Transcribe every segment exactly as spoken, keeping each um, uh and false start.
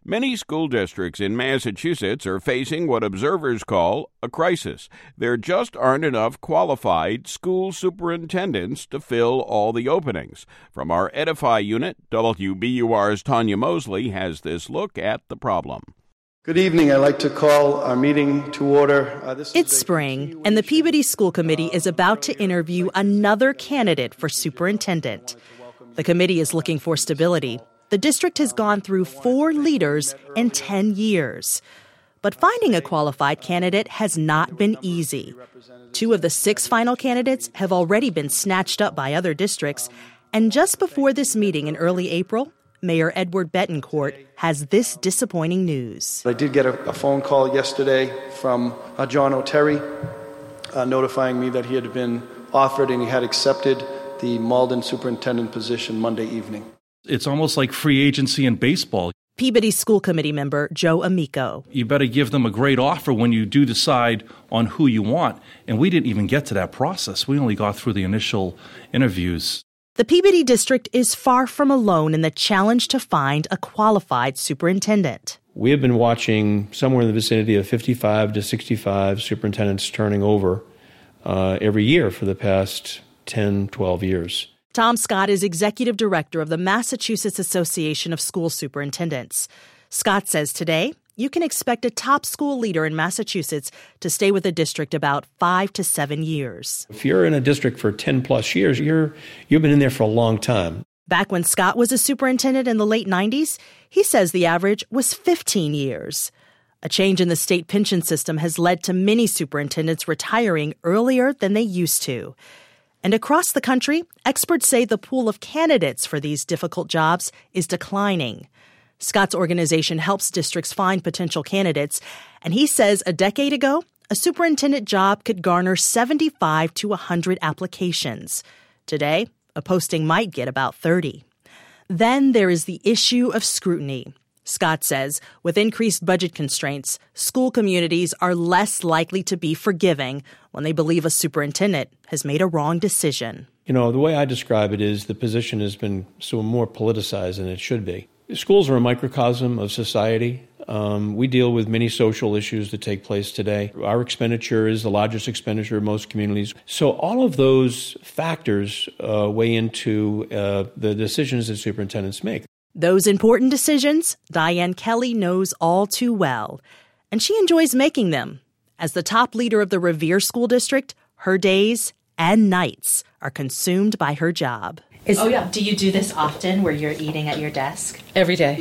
Many school districts in Massachusetts are facing what observers call a crisis. There just aren't enough qualified school superintendents to fill all the openings. From our Edify unit, W B U R's Tanya Mosley has this look at the problem. Good evening. I'd like to call our meeting to order. Uh, this it's spring, and the Peabody School Committee is about to interview another candidate for superintendent. The committee is looking for stability. The district has gone through four leaders in ten years. But finding a qualified candidate has not been easy. Two of the six final candidates have already been snatched up by other districts. And just before this meeting in early April, Mayor Edward Betancourt has this disappointing news. I did get a, a phone call yesterday from uh, John O'Terry uh, notifying me that he had been offered and he had accepted the Malden superintendent position Monday evening. It's almost like free agency in baseball. Peabody School Committee member Joe Amico. You better give them a great offer when you do decide on who you want. And we didn't even get to that process. We only got through the initial interviews. The Peabody District is far from alone in the challenge to find a qualified superintendent. We have been watching somewhere in the vicinity of fifty-five to sixty-five superintendents turning over uh, every year for the past ten, twelve years. Tom Scott is executive director of the Massachusetts Association of School Superintendents. Scott says today you can expect a top school leader in Massachusetts to stay with the district about five to seven years. If you're in a district for ten plus years, you're, you've been in there for a long time. Back when Scott was a superintendent in the late nineties, he says the average was fifteen years. A change in the state pension system has led to many superintendents retiring earlier than they used to. And across the country, experts say the pool of candidates for these difficult jobs is declining. Scott's organization helps districts find potential candidates, and he says a decade ago, a superintendent job could garner seventy-five to one hundred applications. Today, a posting might get about thirty. Then there is the issue of scrutiny. Scott says with increased budget constraints, school communities are less likely to be forgiving when they believe a superintendent has made a wrong decision. You know, the way I describe it is the position has been so more politicized than it should be. Schools are a microcosm of society. Um, we deal with many social issues that take place today. Our expenditure is the largest expenditure of most communities. So all of those factors uh, weigh into uh, the decisions that superintendents make. Those important decisions, Diane Kelly knows all too well, and she enjoys making them. As the top leader of the Revere School District, her days and nights are consumed by her job. Is, oh, yeah. Do you do this often where you're eating at your desk? Every day.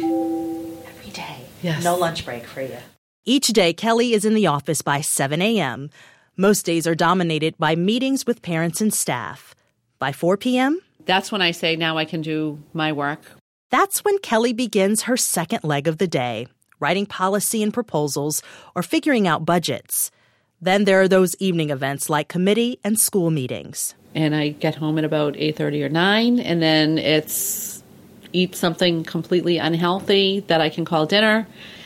Every day? Yes. No lunch break for you? Each day, Kelly is in the office by seven a.m. Most days are dominated by meetings with parents and staff. By four p.m., that's when I say, now I can do my work. That's when Kelly begins her second leg of the day, writing policy and proposals or figuring out budgets. Then there are those evening events like committee and school meetings. And I get home at about eight thirty or nine, and then it's eat something completely unhealthy that I can call dinner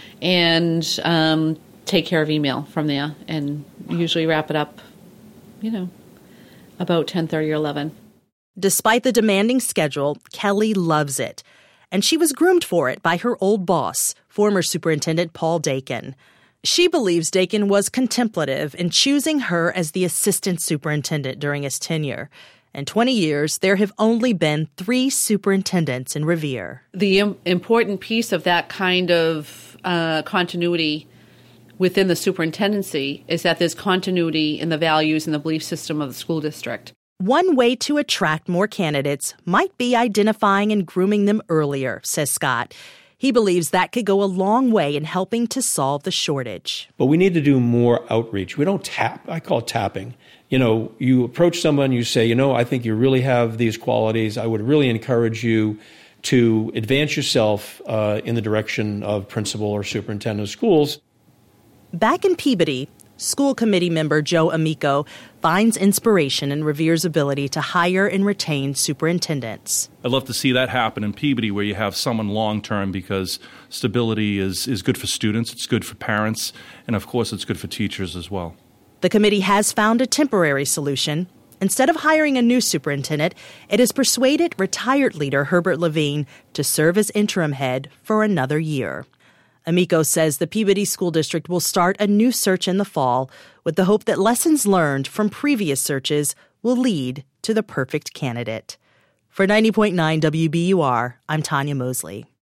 and um, take care of email from there, and usually wrap it up, you know, about ten thirty or eleven. Despite the demanding schedule, Kelly loves it. And she was groomed for it by her old boss, former Superintendent Paul Dakin. She believes Dakin was contemplative in choosing her as the assistant superintendent during his tenure. In twenty years, there have only been three superintendents in Revere. The im- important piece of that kind of uh, continuity within the superintendency is that there's continuity in the values and the belief system of the school district. One way to attract more candidates might be identifying and grooming them earlier, says Scott. He believes that could go a long way in helping to solve the shortage. But we need to do more outreach. We don't tap. I call it tapping. You know, you approach someone, you say, you know, I think you really have these qualities. I would really encourage you to advance yourself uh, in the direction of principal or superintendent of schools. Back in Peabody, school committee member Joe Amico finds inspiration in Revere's ability to hire and retain superintendents. I'd love to see that happen in Peabody, where you have someone long-term, because stability is, is good for students, it's good for parents, and of course it's good for teachers as well. The committee has found a temporary solution. Instead of hiring a new superintendent, it has persuaded retired leader Herbert Levine to serve as interim head for another year. Amico says the Peabody School District will start a new search in the fall with the hope that lessons learned from previous searches will lead to the perfect candidate. For ninety point nine W B U R, I'm Tanya Mosley.